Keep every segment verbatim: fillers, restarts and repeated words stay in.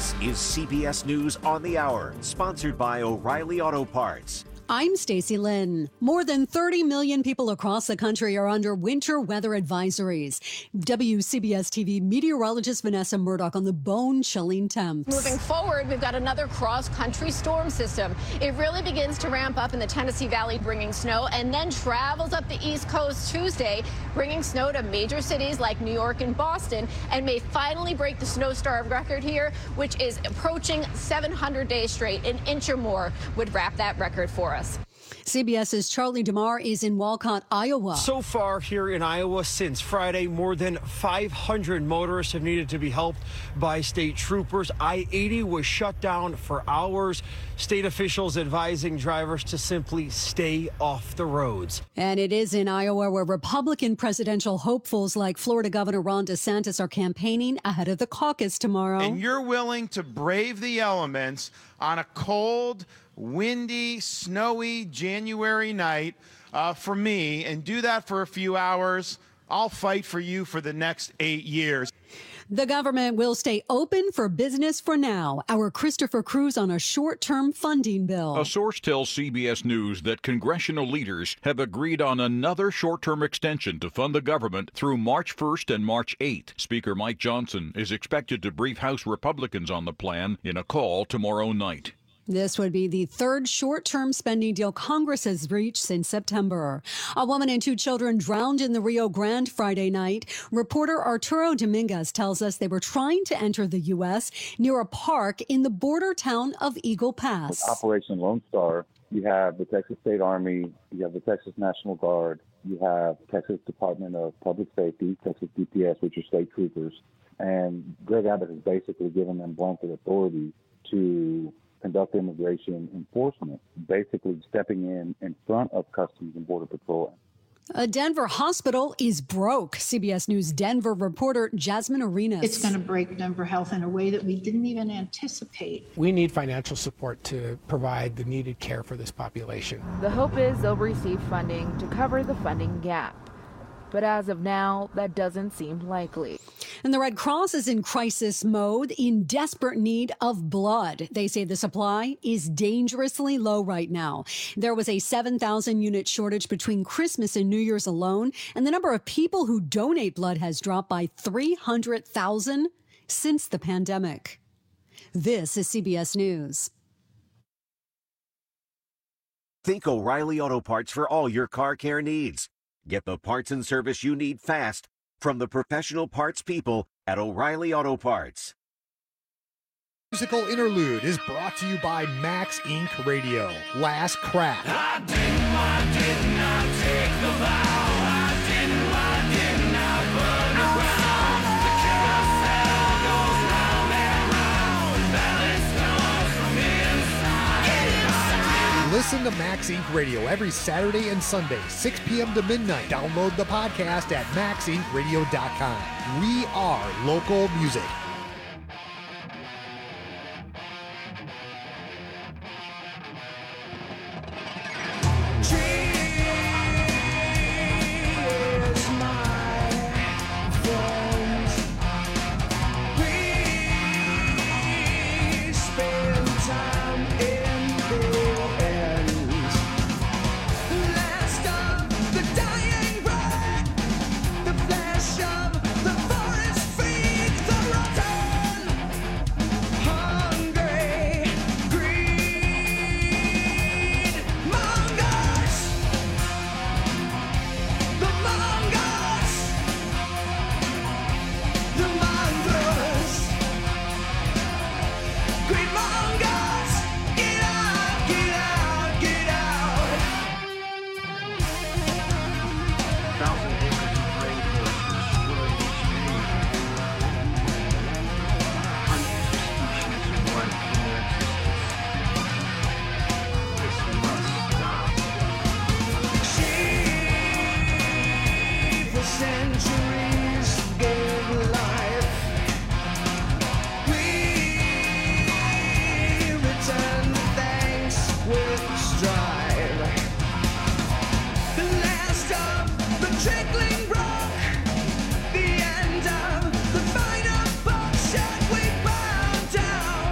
This is C B S News on the Hour, sponsored by O'Reilly Auto Parts. I'm Stacey Lynn. More than thirty million people across the country are under winter weather advisories. W C B S T V meteorologist Vanessa Murdoch on the bone-chilling temps. Moving forward, we've got another cross-country storm system. It really begins to ramp up in the Tennessee Valley, bringing snow, and then travels up the East Coast Tuesday, bringing snow to major cities like New York and Boston, and may finally break the snowstorm record here, which is approaching seven hundred days straight. An inch or more would wrap that record for us. CBS's Charlie DeMar is in Walcott, Iowa. So far here in Iowa since Friday, more than five hundred motorists have needed to be helped by state troopers. I eighty was shut down for hours. State officials advising drivers to simply stay off the roads. And it is in Iowa where Republican presidential hopefuls like Florida Governor Ron DeSantis are campaigning ahead of the caucus tomorrow. And you're willing to brave the elements on a cold, windy, snowy January night uh, for me and do that for a few hours. I'll fight for you for the next eight years. The government will stay open for business for now. Our Christopher Cruz on a short-term funding bill. A source tells C B S News that congressional leaders have agreed on another short-term extension to fund the government through March first and March eighth. Speaker Mike Johnson is expected to brief House Republicans on the plan in a call tomorrow night. This would be the third short-term spending deal Congress has reached since September. A woman and two children drowned in the Rio Grande Friday night. Reporter Arturo Dominguez tells us they were trying to enter the U S near a park in the border town of Eagle Pass. With Operation Lone Star, you have the Texas State Army, you have the Texas National Guard, you have Texas Department of Public Safety, Texas D P S, which are state troopers, and Greg Abbott has basically given them blanket authority to conduct immigration enforcement, basically stepping in in front of Customs and Border Patrol. A Denver hospital is broke. C B S News Denver reporter Jasmine Arenas. It's going to break Denver Health in a way that we didn't even anticipate. We need financial support to provide the needed care for this population. The hope is they'll receive funding to cover the funding gap. But as of now, that doesn't seem likely. And the Red Cross is in crisis mode, in desperate need of blood. They say the supply is dangerously low right now. There was a seven thousand unit shortage between Christmas and New Year's alone, and the number of people who donate blood has dropped by three hundred thousand since the pandemic. This is C B S News. Think O'Reilly Auto Parts for all your car care needs. Get the parts and service you need fast from the professional parts people at O'Reilly Auto Parts. Musical interlude is brought to you by Max Incorporated. Radio. Last Crack. I didn't, I did not take the vow. I didn't, I did not burn the ground. The carousel goes round and round. Balance comes from inside. inside. Listen to Max Incorporated. Radio every Saturday and Sunday, six p.m. to midnight. Download the podcast at max inc radio dot com. We are local music. The end of the final bullshit we bow down.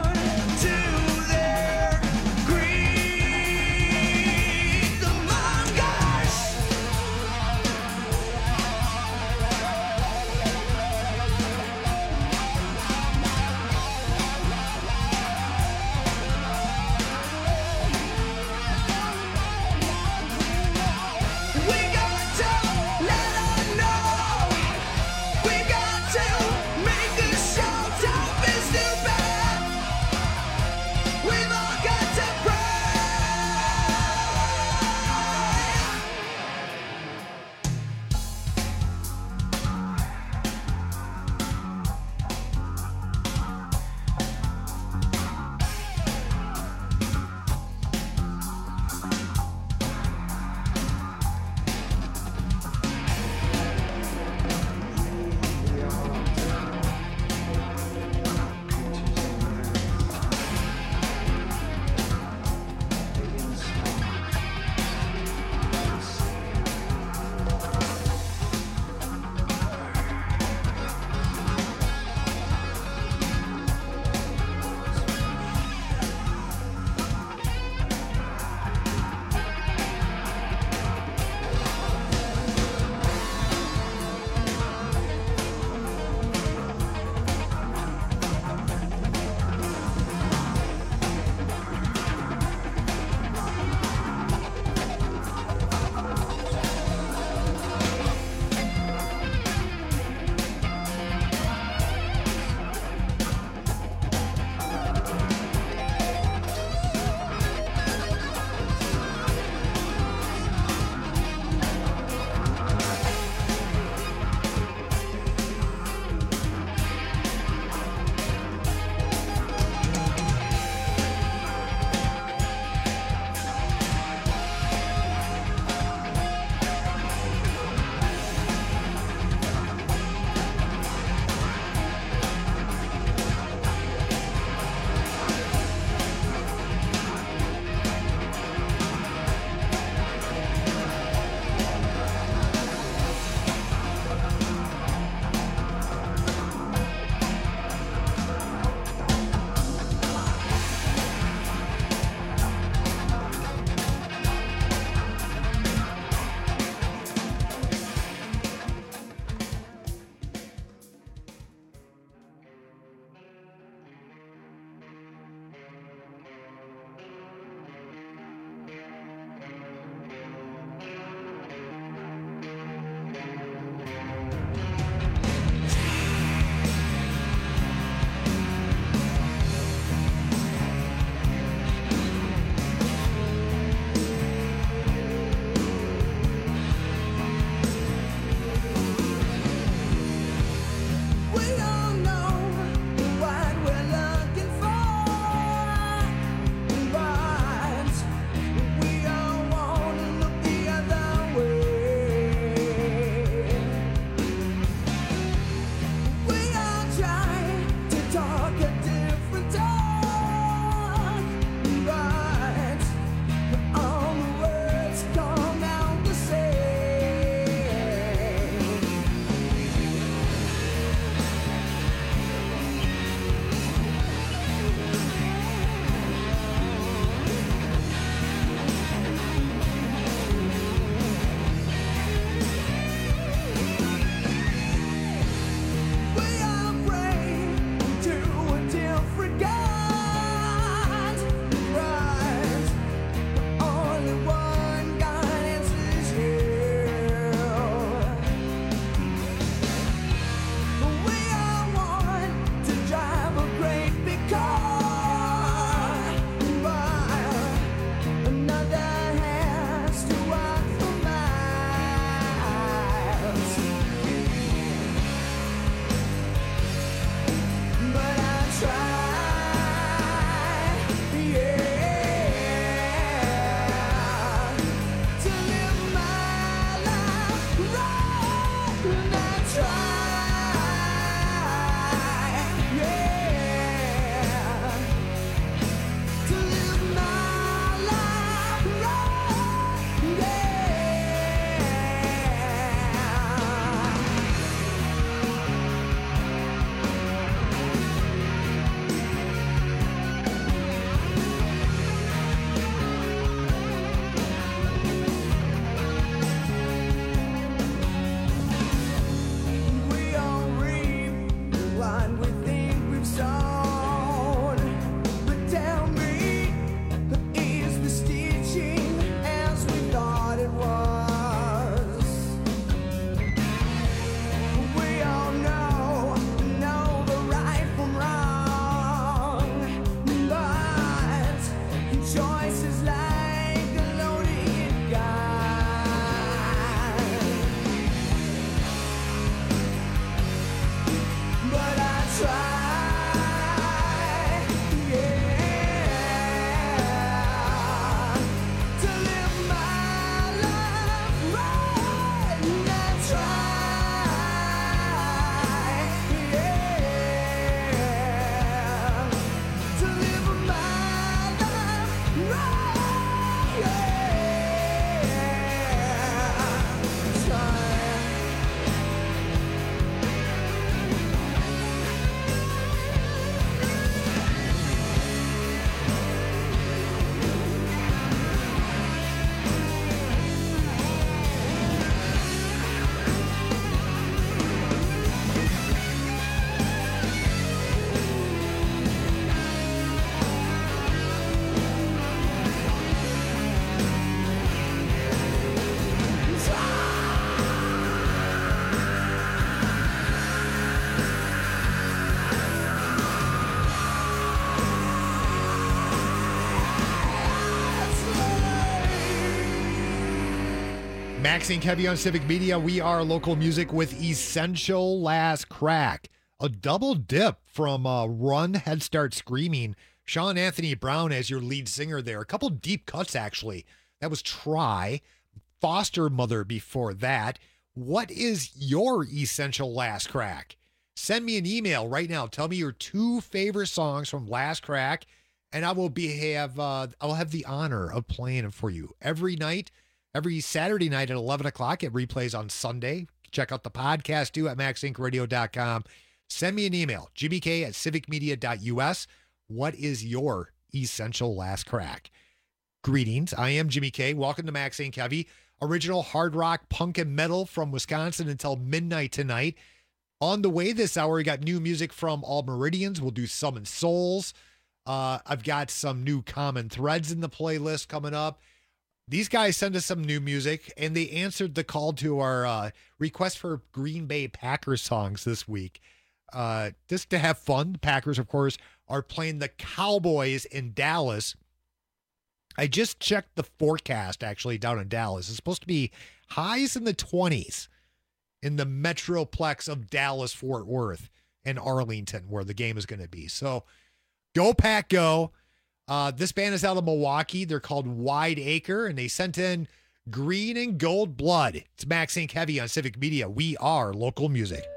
Maxine Kevy on Civic Media. We are local music with Essential Last Crack. A double dip from uh, Run, Head Start, Screaming. Sean Anthony Brown as your lead singer there. A couple deep cuts, actually. That was Try. Foster Mother before that. What is your Essential Last Crack? Send me an email right now. Tell me your two favorite songs from Last Crack, and I will be have uh, I'll have the honor of playing them for you every night. Every Saturday night at eleven o'clock. It replays on Sunday. Check out the podcast too at max inc radio dot com. Send me an email, jimmy k at civic media dot u s. What is your Essential Last Crack? Greetings. I am Jimmy K. Welcome to Maxine Kevy. Original hard rock, punk, and metal from Wisconsin until midnight tonight. On the way this hour, we got new music from All Meridians. We'll do Summon Souls. Uh, I've got some new Common Threads in the playlist coming up. These guys sent us some new music, and they answered the call to our uh, request for Green Bay Packers songs this week. Uh, just to have fun. The Packers, of course, are playing the Cowboys in Dallas. I just checked the forecast, actually, down in Dallas. It's supposed to be highs in the twenties in the metroplex of Dallas-Fort Worth and Arlington, where the game is going to be. So, go Pack, go. Uh, this band is out of Milwaukee. They're called Wide Acre, and they sent in Green and Gold Blood. It's Maxine Kevy on Civic Media. We are local music.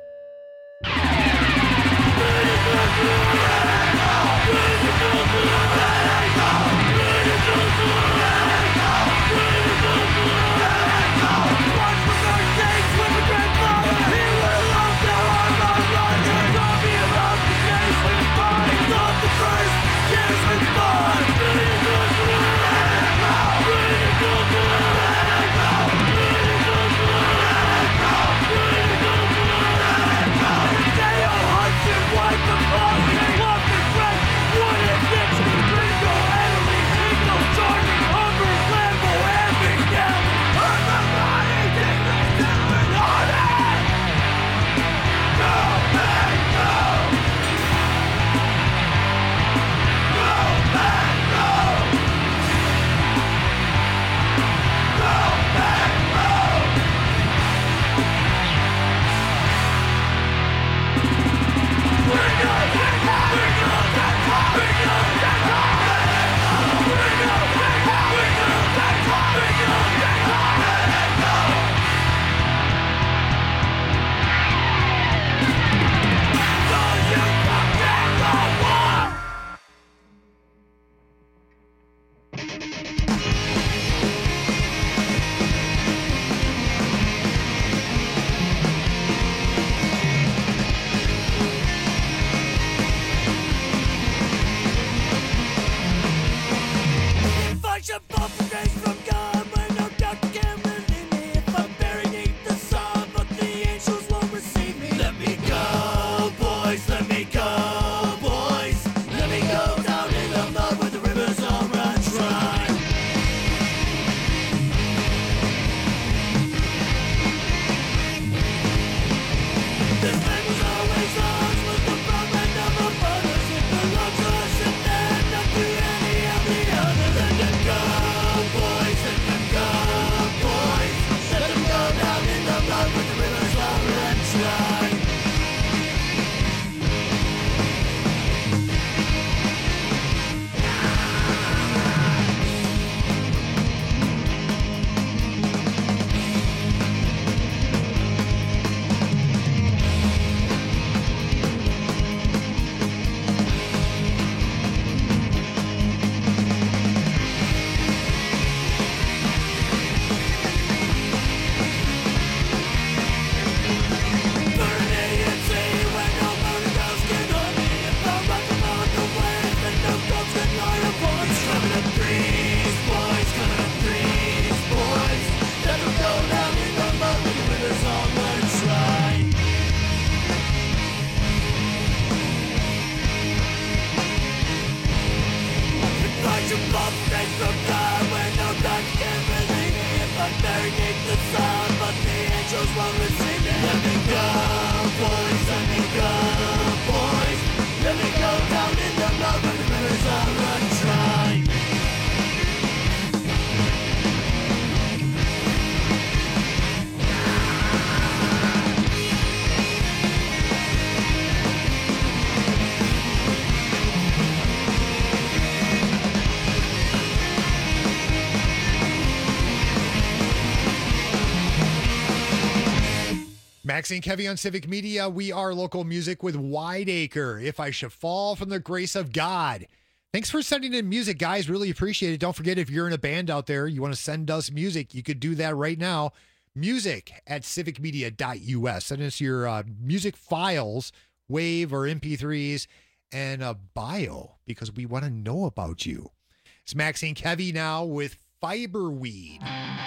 Maxine Kevy on Civic Media. We are local music with Wideacre. If I Should Fall from the Grace of God. Thanks for sending in music, guys. Really appreciate it. Don't forget, if you're in a band out there, you want to send us music, you could do that right now. Music at civic media dot U S. Send us your uh, music files, WAV or M P threes, and a bio, because we want to know about you. It's Maxine Kevy now with Fiberweed.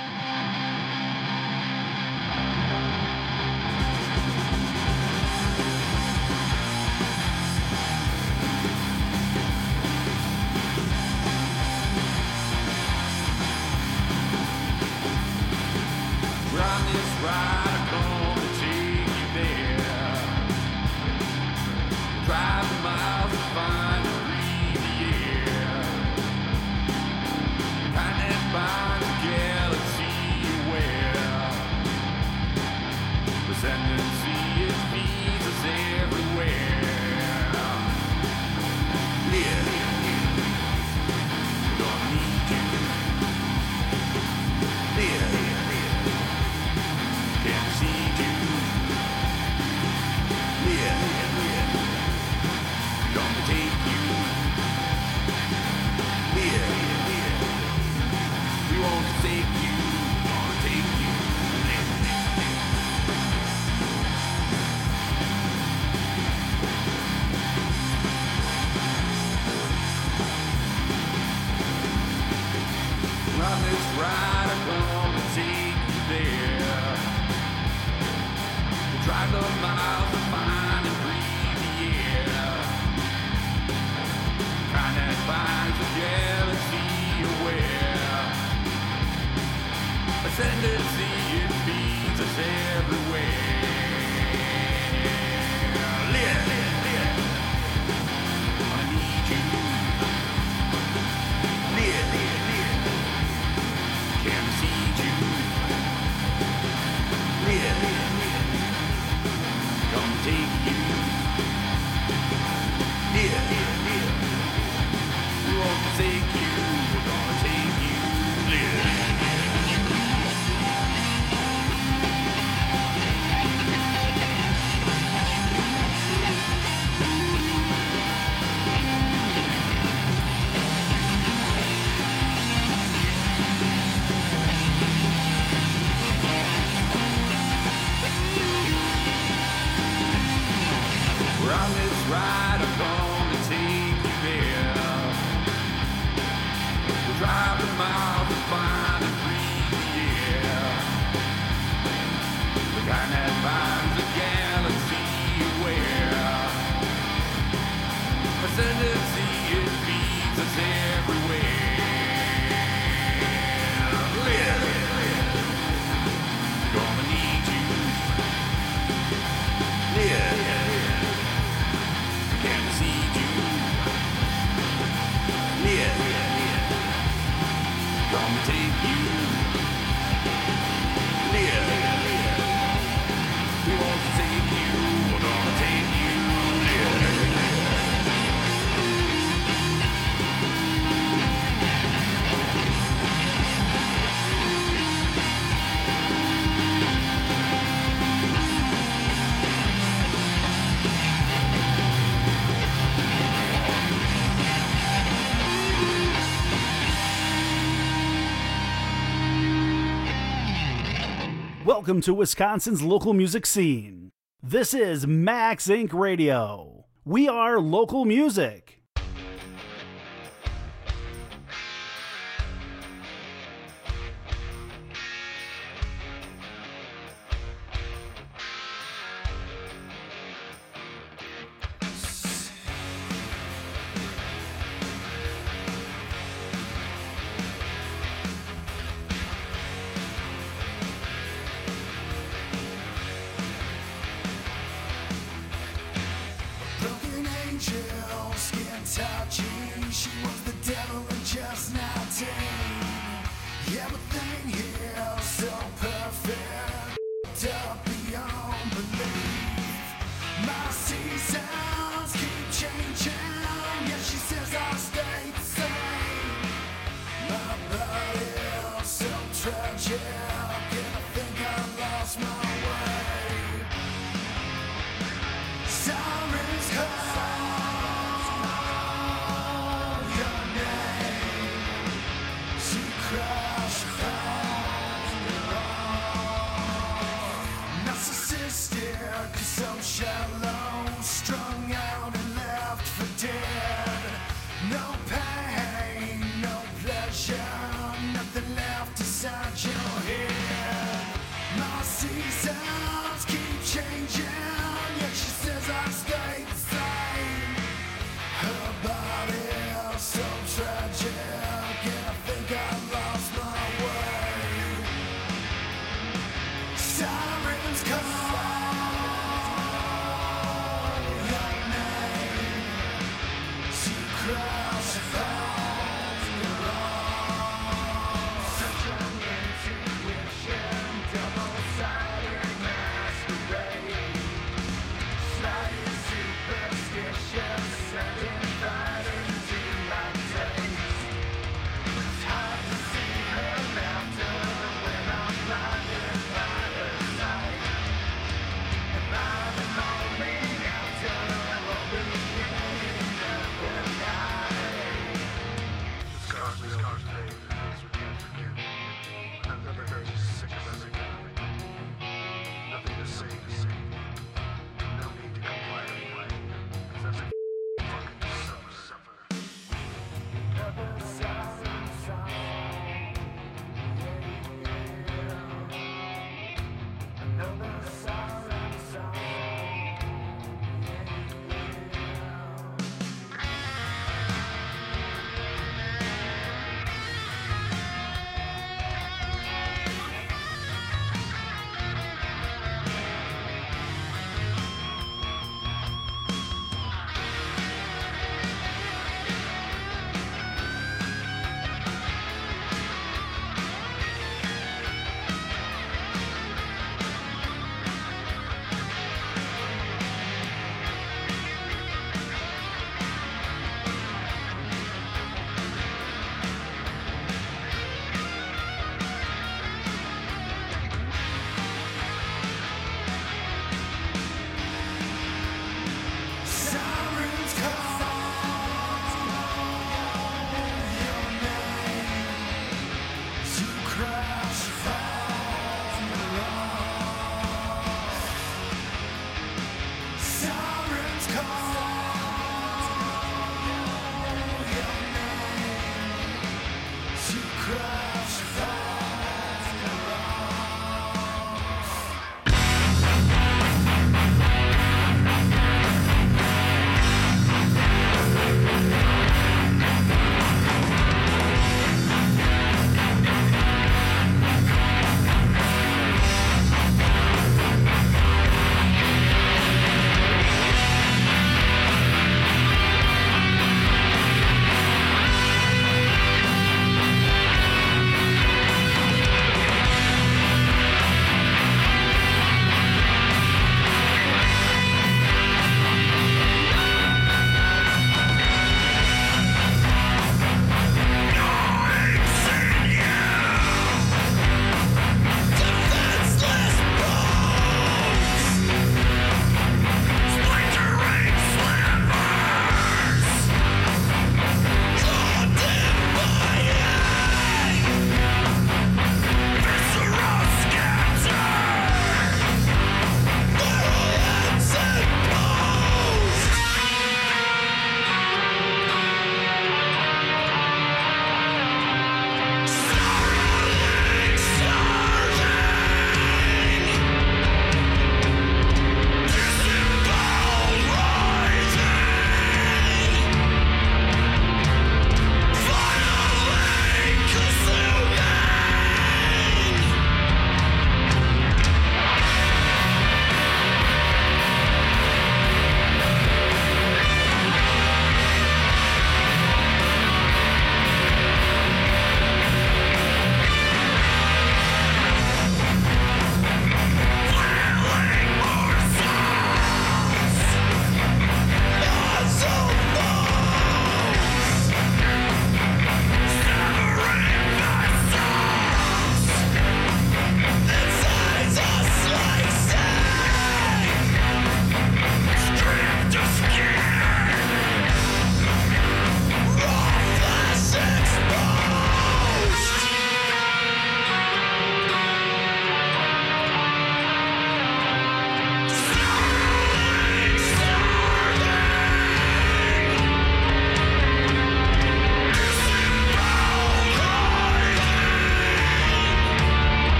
Welcome to Wisconsin's local music scene. This is Max Inc Radio. We are local music. Broken angel, skin Seasons keep changing, yet she says I stay the same. Her body so tragic, and I think I lost my way. Sirens call your name to cross the path you're on. Such an intuition, double-sided masquerade. Slightly superstitious, setting fire into my taste. It's hard to see her laughter when I'm blinded by her sight.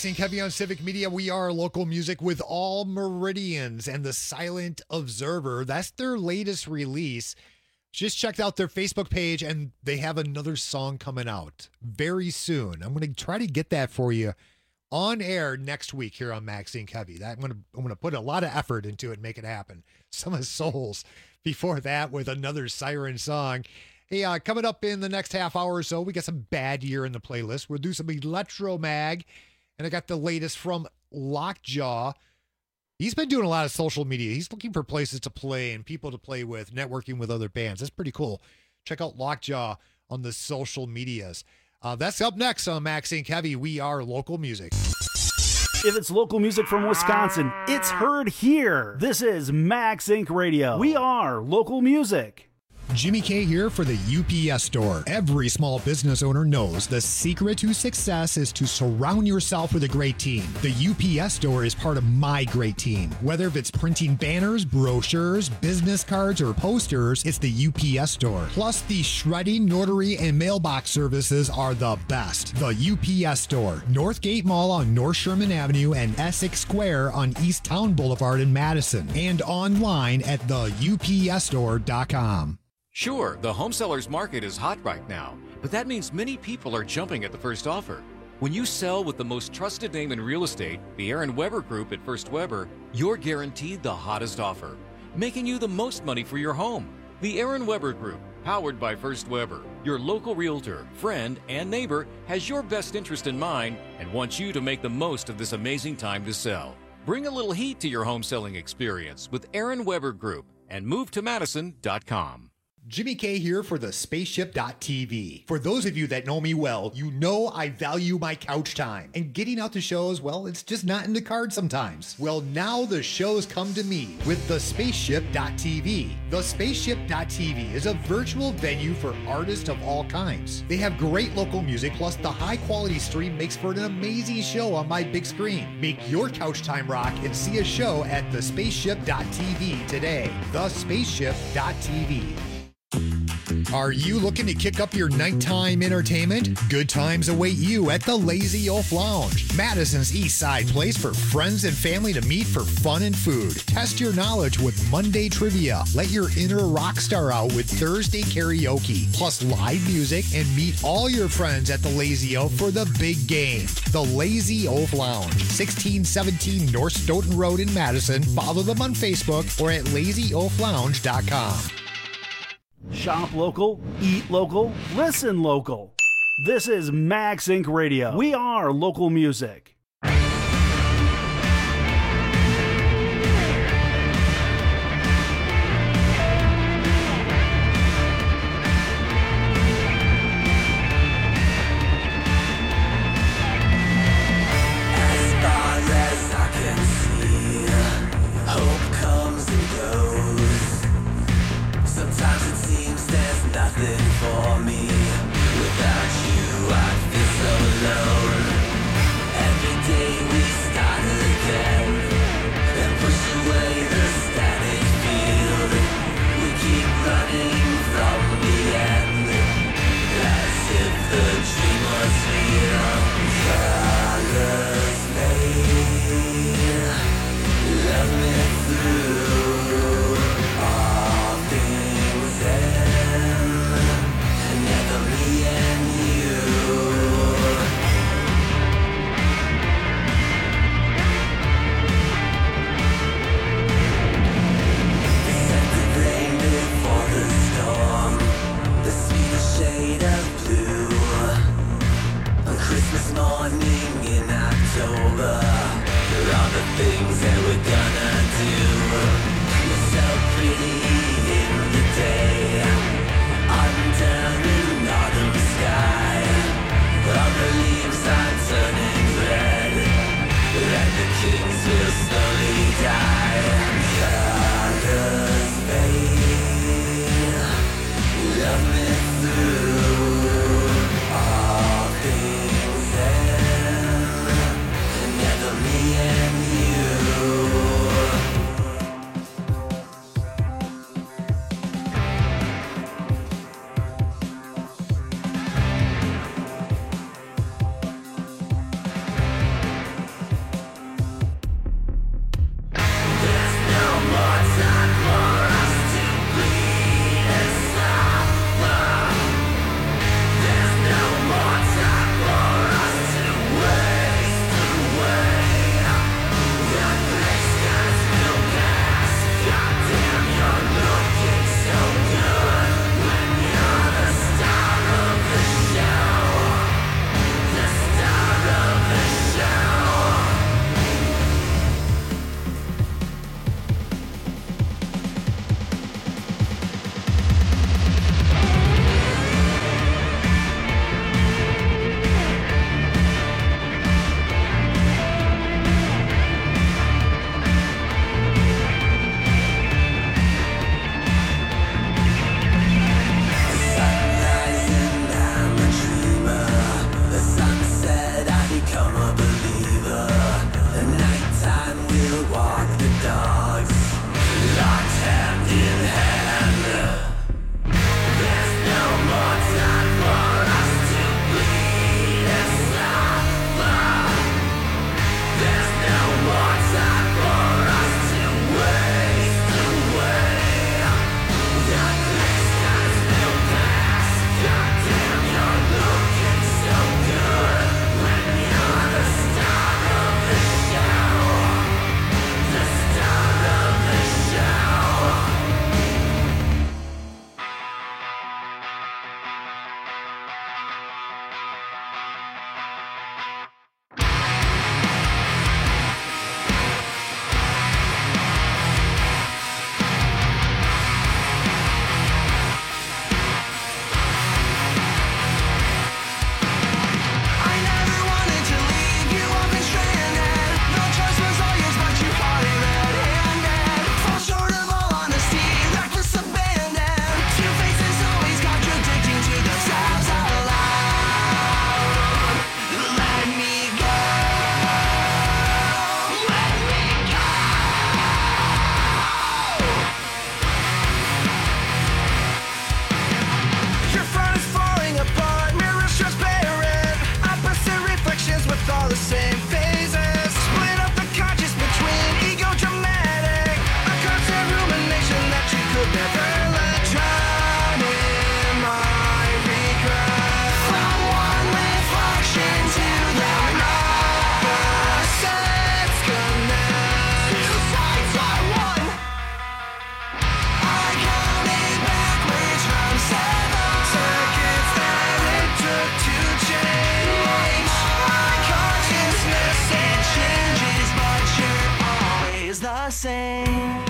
Max and Kevy on Civic Media. We are local music with All Meridians and the Silent Observer. That's their latest release. Just checked out their Facebook page, and they have another song coming out very soon. I'm going to try to get that for you on air next week here on Max and Kevy. That I'm going to I'm going to put a lot of effort into it and make it happen. Some of Souls before that with another Siren song. Hey, uh, coming up in the next half hour or so, we got some Bad Year in the playlist. We'll do some Electro Mag, and I got the latest from Lockjaw. He's been doing a lot of social media. He's looking for places to play and people to play with, networking with other bands. That's pretty cool. Check out Lockjaw on the social medias. Uh, that's up next on Max and Kevy. We are local music. If it's local music from Wisconsin, it's heard here. This is Max Incorporated. Radio. We are local music. Jimmy K here for the U P S Store. Every small business owner knows the secret to success is to surround yourself with a great team. The U P S Store is part of my great team. Whether if it's printing banners, brochures, business cards, or posters, it's the U P S Store. Plus, the shredding, notary, and mailbox services are the best. The U P S Store. Northgate Mall on North Sherman Avenue and Essex Square on East Town Boulevard in Madison. And online at the U P S store dot com. Sure, the home seller's market is hot right now, but that means many people are jumping at the first offer. When you sell with the most trusted name in real estate, the Aaron Weber Group at First Weber, you're guaranteed the hottest offer, making you the most money for your home. The Aaron Weber Group, powered by First Weber, your local realtor, friend, and neighbor, has your best interest in mind and wants you to make the most of this amazing time to sell. Bring a little heat to your home selling experience with Aaron Weber Group and move to madison dot com. Jimmy K here for the spaceship dot t v. For those of you that know me well, you know I value my couch time. And getting out to shows, well, it's just not in the cards sometimes. Well, now the shows come to me with the spaceship dot t v. The spaceship dot t v is a virtual venue for artists of all kinds. They have great local music, plus the high quality stream makes for an amazing show on my big screen. Make your couch time rock and see a show at the spaceship dot t v today. the spaceship dot t v. Are you looking to kick up your nighttime entertainment? Good times await you at the Lazy Oaf Lounge, Madison's East Side place for friends and family to meet for fun and food. Test your knowledge with Monday trivia. Let your inner rock star out with Thursday karaoke, plus live music, and meet all your friends at the Lazy Oaf for the big game. The Lazy Oaf Lounge, sixteen seventeen North Stoughton Road in Madison. Follow them on Facebook or at lazy oaf lounge dot com. Shop local, eat local, listen local. This is Max Incorporated. Radio. We are local music. For me, without you, I'd feel so alone. Every day we start again and push away the static field. We keep running from the end, as if the dream was real. Colors fade, love me through all things end. Never me and you. They set the blame before the storm, the sweetest shade of blue. On Christmas morning in October, there are the things that we're gonna do. You're so pretty in the day, under an autumn sky. All the leaves are turning red, and the kings will slowly die. Colors fade, love me through all things end. Never me and you. same.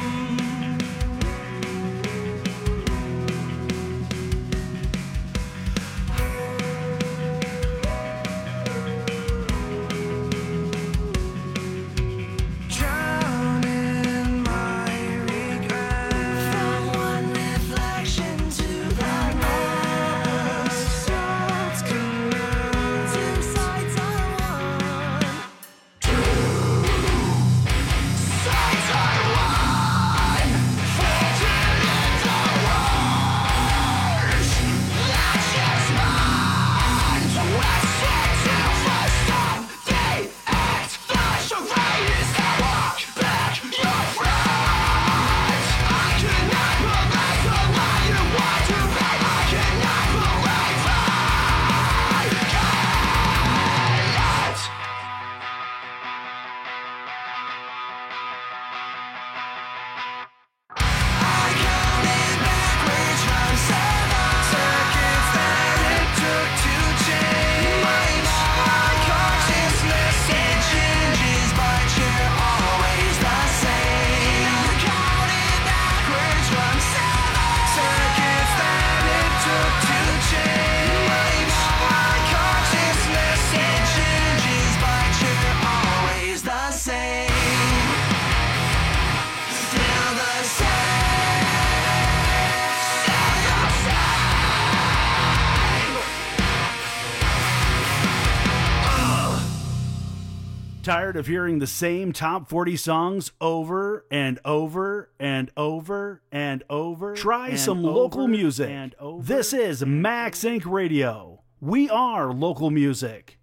Tired of hearing the same top forty songs over and over and over and over? Try and some over local music. and over This is Max Inc Radio. We are local music.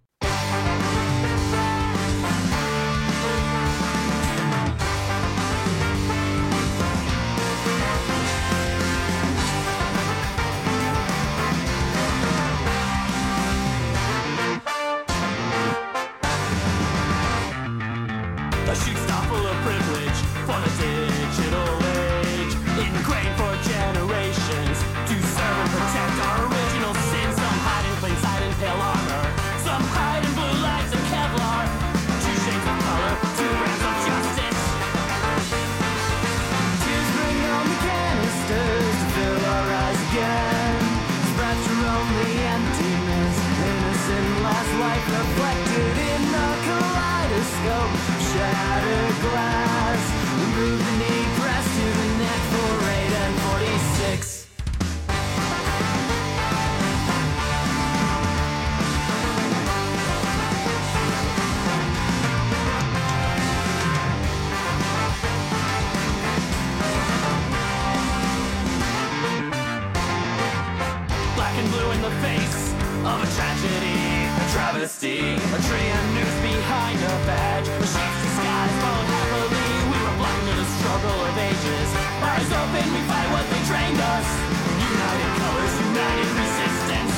A shoot stop full of privilege for the digital age, ingrained for generations to serve and protect our original sins. Some hide in plain sight in pale armor, some hide in blue lights and Kevlar. Two shades of color, two brands of justice. Tears bring on the canisters to fill our eyes again. Spread through only emptiness, innocent last life reflected in the kaleidoscope. Shattered glass, remove the knee press to the neck for eight and forty-six. Black and blue in the face of a tragedy, a travesty, a tree of news behind a badge. The sheep's disguise followed happily. We were blind to the struggle of ages. Eyes open, we fight what they trained us. United colors, united resistance.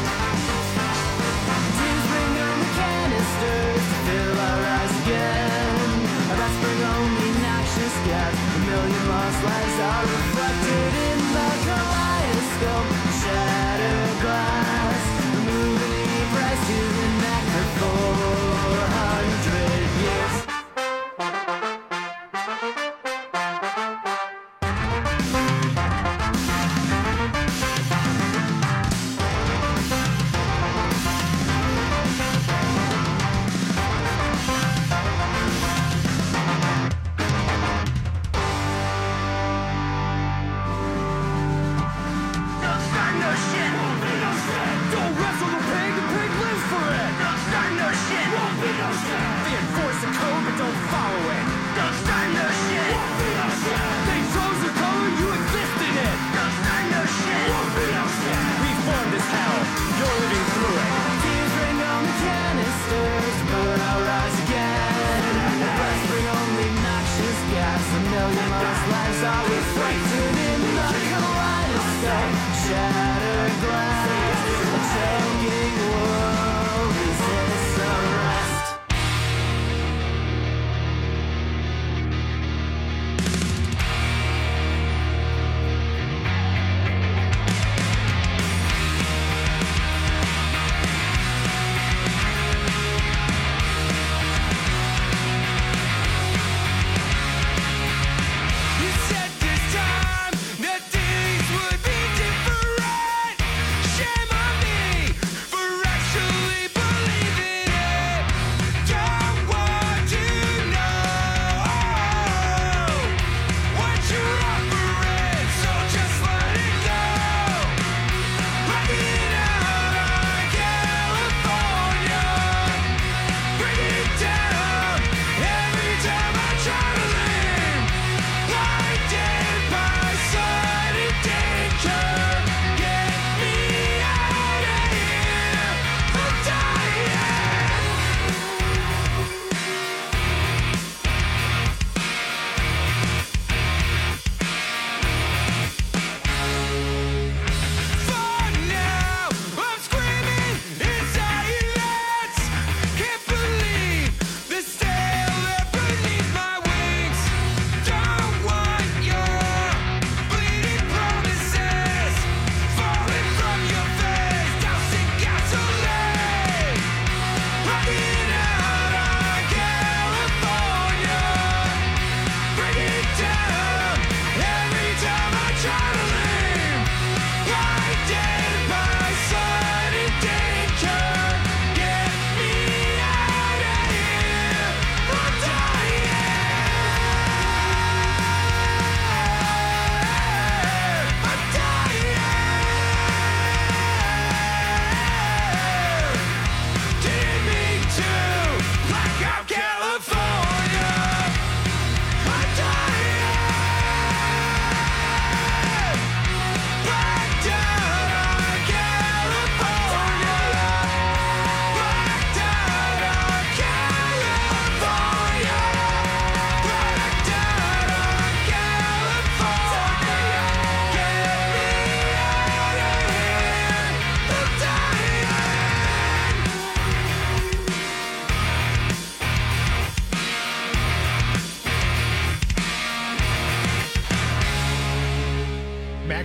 Tears bring on the canisters to fill our eyes again. Our bats bring only noxious gas. A million lost lives are reflected in the kaleidoscope. Shattered glass, removing press to the neck for four hundred years. Don't start no shit. Won't be no shit. Don't wrestle the pig. The pig lives for it. Don't start no shit. Won't be no shit. They enforce the code but don't follow it. Don't start no shit. Won't be no shit. They chose the color, you exist in it. Don't start no shit. Won't be no shit. We formed this hell. You're living through it. Tears ring on the canisters to burn our eyes again. The breaths bring only noxious gas. A million lost lives are reflected in the kaleidoscope. Shattered glass, a choking world resists arrest.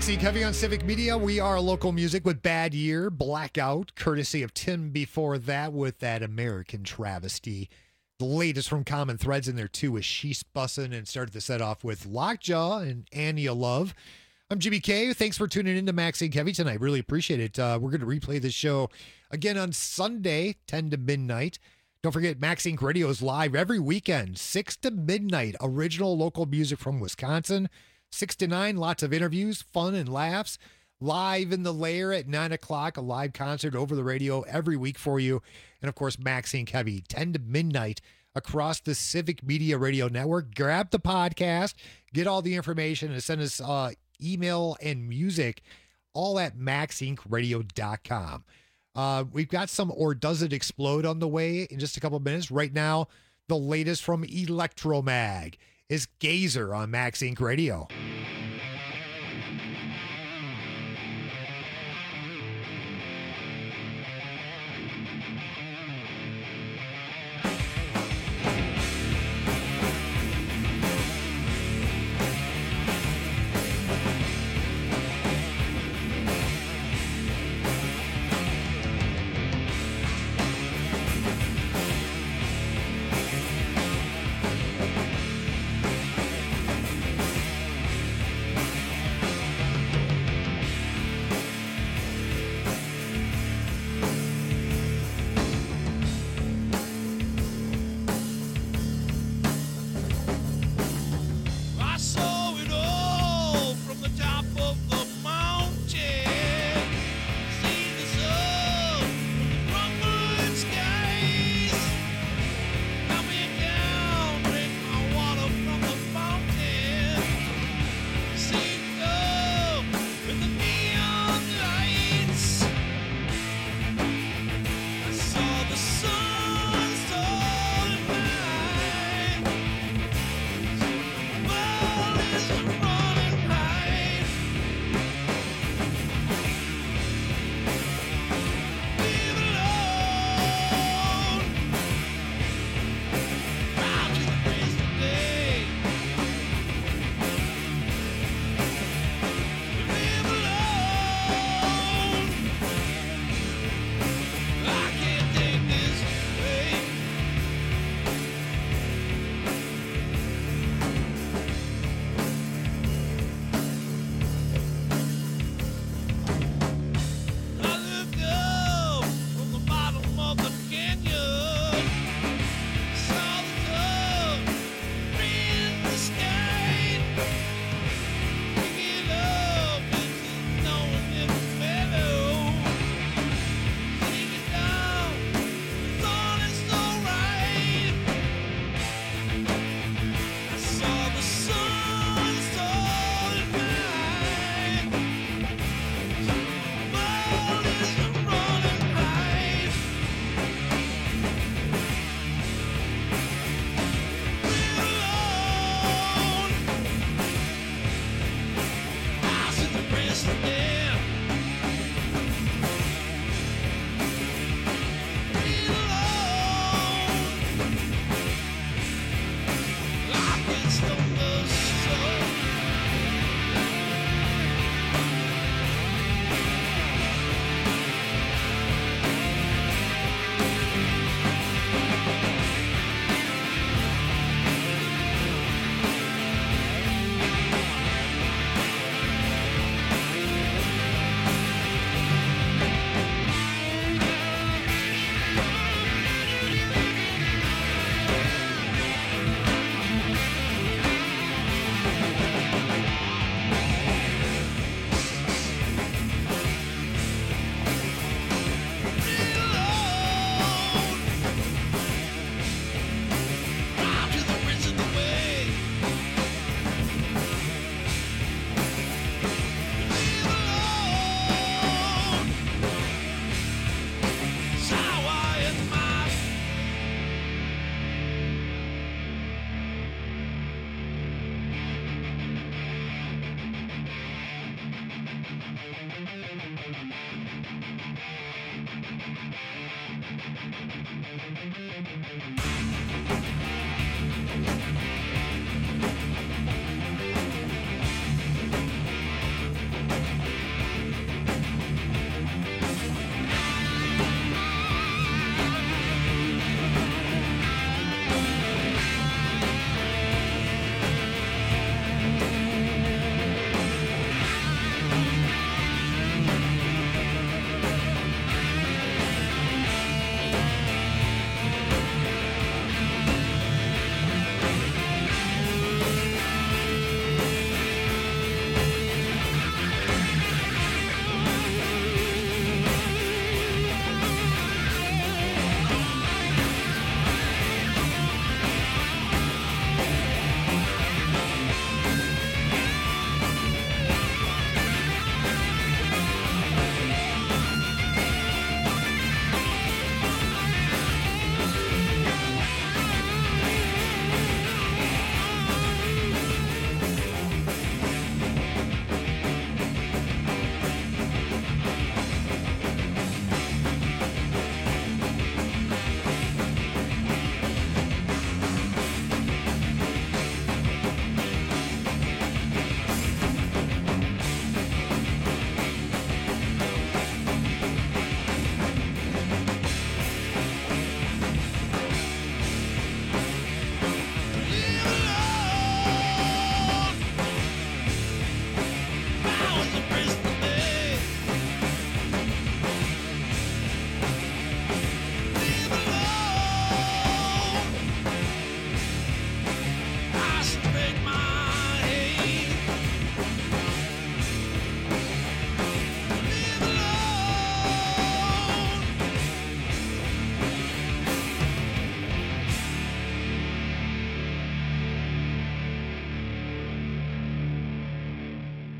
Maxine Covey on Civic Media. We are local music with Bad Year, Blackout, courtesy of Tim before that with that American Travesty. The latest from Common Threads in there too is She's Bussin', and started the set off with Lockjaw and Annie Love. I'm Jimmy K. Thanks for tuning in to Maxine Covey tonight. Really appreciate it. Uh, we're going to replay this show again on Sunday, ten to midnight. Don't forget, Maxine Radio is live every weekend, six to midnight. Original local music from Wisconsin. six to nine, lots of interviews, fun and laughs. Live in the Lair at nine o'clock, a live concert over the radio every week for you. And, of course, Maxine Covey, ten to midnight across the Civic Media Radio Network. Grab the podcast, get all the information, and send us uh, email and music, all at max inc radio dot com. Uh, we've got some Or Does It Explode on the way in just a couple of minutes. Right now, the latest from Electromag is Gazer on Max Inc Radio.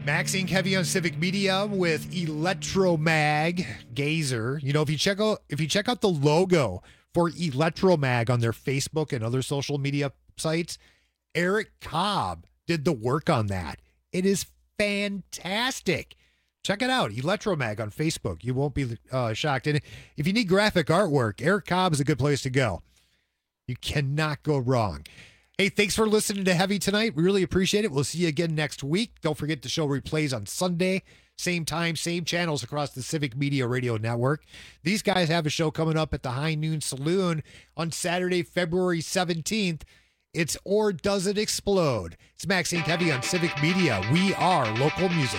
Maxing Heavy on Civic Media with Electromag Gazer. You know, if you check out if you check out the logo for Electromag on their Facebook and other social media sites, Eric Cobb did the work on that. It is fantastic. Check it out, Electromag on Facebook. You won't be uh, shocked. And if you need graphic artwork, Eric Cobb is a good place to go. You cannot go wrong. Hey, thanks for listening to Heavy tonight. We really appreciate it. We'll see you again next week. Don't forget the show replays on Sunday. Same time, same channels across the Civic Media Radio Network. These guys have a show coming up at the High Noon Saloon on Saturday, February seventeenth. It's Or Does It Explode? It's Max Inc Heavy on Civic Media. We are local music.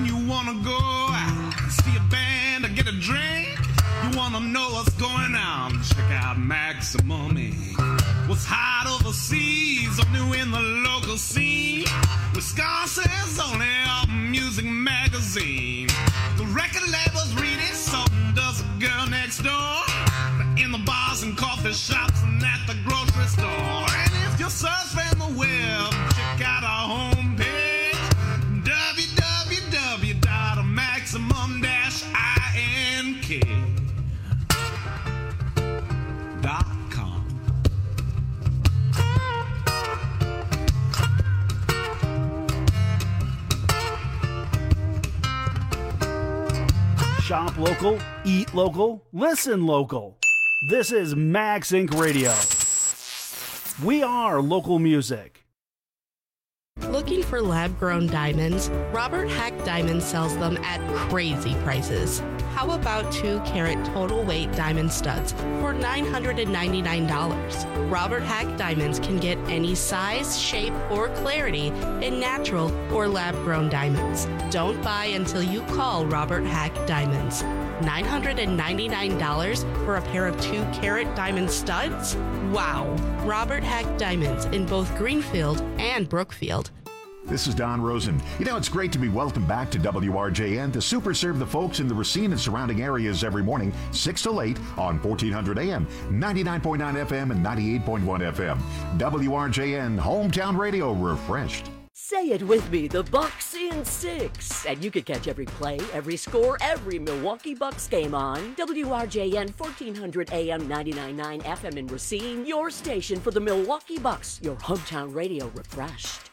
when you wanna go out, see a band or get a drink. You wanna know what's going on? Check out Maximum Ink. What's hot overseas, only in the local scene. Wisconsin's only a music magazine. The record labels read it, so does the girl next door. In the bars and coffee shops and at the grocery store. And if you're surfing the web, check out our homepage, w w w dot maximum dash ink dot com. Shop local, eat local, listen local. This is Max Inc Radio. We are local music. Looking for lab-grown diamonds? Robert Hack Diamonds sells them at crazy prices. How about two carat total weight diamond studs for nine hundred ninety-nine dollars? Robert Hack Diamonds can get any size, shape, or clarity in natural or lab-grown diamonds. Don't buy until you call Robert Hack Diamonds. nine hundred ninety-nine dollars for a pair of two carat diamond studs? Wow! Robert Hack Diamonds in both Greenfield and Brookfield. This is Don Rosen. You know, it's great to be welcomed back to W R J N to super serve the folks in the Racine and surrounding areas every morning, six to eight on fourteen hundred A M, ninety-nine point nine F M, and ninety-eight point one F M. W R J N, hometown radio refreshed. Say it with me, the Bucks in six. And you can catch every play, every score, every Milwaukee Bucks game on W R J N, fourteen hundred A M, ninety-nine point nine F M in Racine, your station for the Milwaukee Bucks, your hometown radio refreshed.